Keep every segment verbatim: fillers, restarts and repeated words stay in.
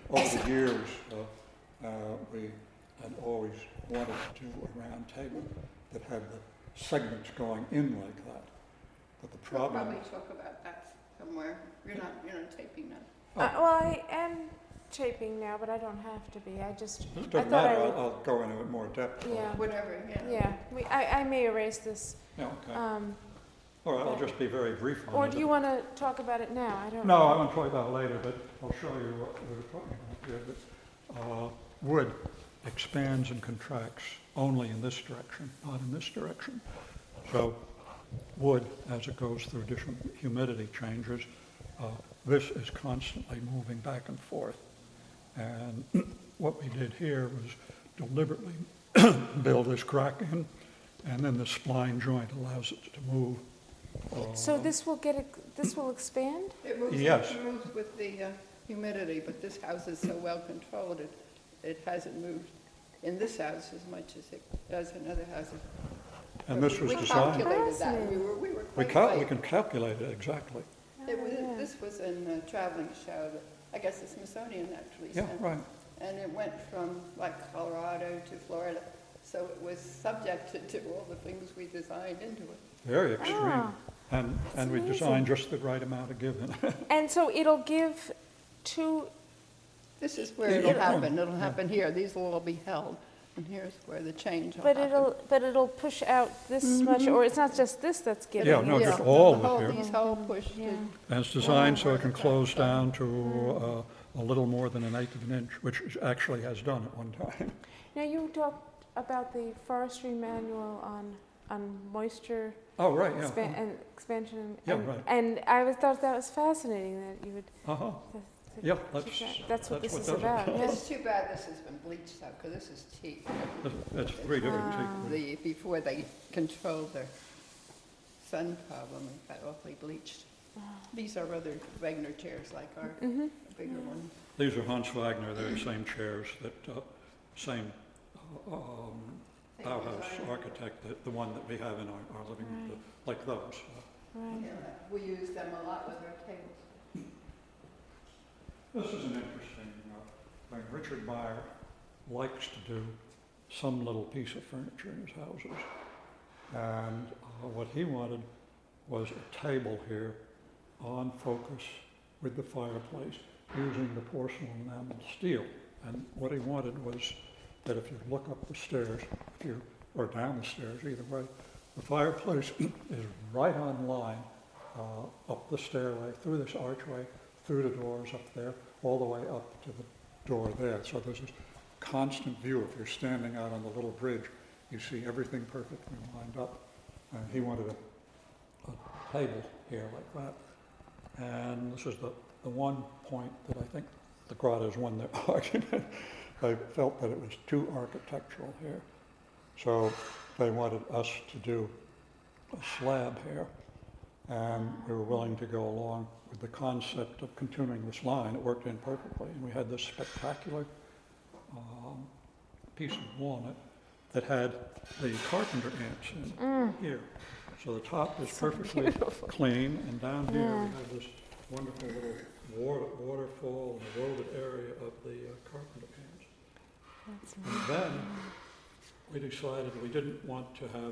over the years, uh, uh, we had always wanted to do a round table that had the segments going in like that. But the We'll problem... probably talk about that somewhere. You're not, you're not taping that. Oh. Uh, well, I am taping now, but I don't have to be. I just, It I doesn't thought I matter, would, I'll, I'll go into it more depth. yeah, Whatever, yeah. yeah. We, I, I may erase this. Yeah, okay. Um, All right, I'll just be very brief on it. or do you want to talk about it now? I don't No, know. I want to talk about it later, but I'll show you what we were talking about here. But, uh, wood expands and contracts only in this direction, not in this direction. So wood, as it goes through different humidity changes, uh, this is constantly moving back and forth. And what we did here was deliberately build this crack in, and then the spline joint allows it to move. Uh, So this will get, it, this will expand? It moves, Yes. it moves with the uh, humidity, but this house is so well controlled, it, it hasn't moved in this house as much as it does in other houses. And But this we- was we designed, calculated that, we were, we were we quite cal- right. we can calculate it exactly. It was, yeah. this was in a traveling show that, I guess the Smithsonian actually Yeah, sent. right. And it went from like Colorado to Florida, so it was subjected to all the things we designed into it. Very extreme. Ah, And, and we amazing. designed just the right amount of give in. and so it'll give two, This is where Yeah, it'll yeah. happen, it'll Yeah. happen here, these will all be held, and here's where the change will but happen. it'll, but it'll push out this much, or it's not just this that's giving. Yeah, no, it's- just all the of it whole- here. These whole pushed Yeah. in. And it's designed so it can close down to uh, a little more than an eighth of an inch, which it actually has done at one time. Now, you talked about the forestry manual on, on moisture Oh, right, expa- yeah. and expansion. and- Yeah, and- right. And I was, thought that was fascinating that you would, Uh-huh. to- Yeah, keep that's, that. That's what that's this what is does it. about, yeah. It's too bad this has been bleached out, because this is teak. It's three different Wow. techniques. The, before they controlled their sun problem, it got awfully bleached. These are other Wagner chairs like our Mm-hmm. bigger one. These are Hans Wagner, they're the same chairs that, uh, same uh, um, Bauhaus architect, the, the one that we have in our, our living room, the- like those. Uh, Right. Yeah, we use them a lot with our tables. This is an interesting uh, thing. Richard Meyer likes to do some little piece of furniture in his houses. And uh, what he wanted was a table here on focus with the fireplace using the porcelain enamel steel. And what he wanted was that if you look up the stairs, if you, or down the stairs, either way, the fireplace is right on line uh, up the stairway, through this archway, through the doors up there, all the way up to the door there. So there's this constant view. If you're standing out on the little bridge, you see everything perfectly lined up. And he wanted a, a table here like that. And this is the, the one point that I think the Grotto's won their argument. They felt that it was too architectural here. So they wanted us to do a slab here. And we were willing to go along with the concept of continuing this line. It worked in perfectly. And we had this spectacular um, piece of walnut that had the carpenter ants in Mm. here. So the top is So perfectly beautiful. clean, and down here Yeah. we have this wonderful little water, waterfall and eroded area of the uh, carpenter ants. That's And then we decided we didn't want to have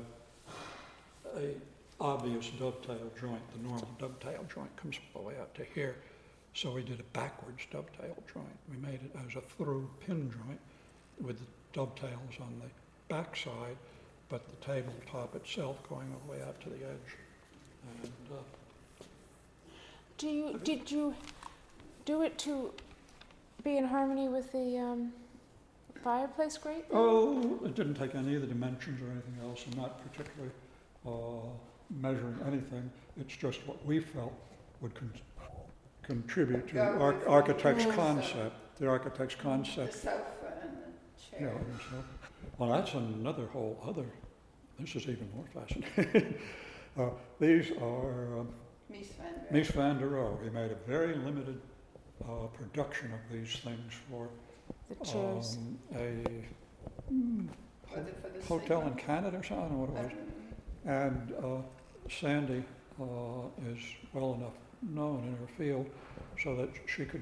a obvious dovetail joint. The normal dovetail joint comes all the way out to here. So we did a backwards dovetail joint. We made it as a through pin joint with the dovetails on the back side, but the tabletop itself going all the way out to the edge. And uh, Do you, did you do it to be in harmony with the um, fireplace grate? oh, it didn't take any of the dimensions or anything else. I'm not particularly uh, measuring anything. It's just what we felt would con- contribute to the Go ar- with- architect's Yeah. concept. The architect's The concept. sofa and the You know, chair. and so, well, that's another whole other. This is even more fascinating. uh, these are um, Mies van der. Mies van der Rohe. He made a very limited uh, production of these things for The chairs. um, a mm, For the- for the hotel in sleeper. Canada or something. I don't know what it was. Um, And uh, Sandy uh, is well enough known in her field so that she could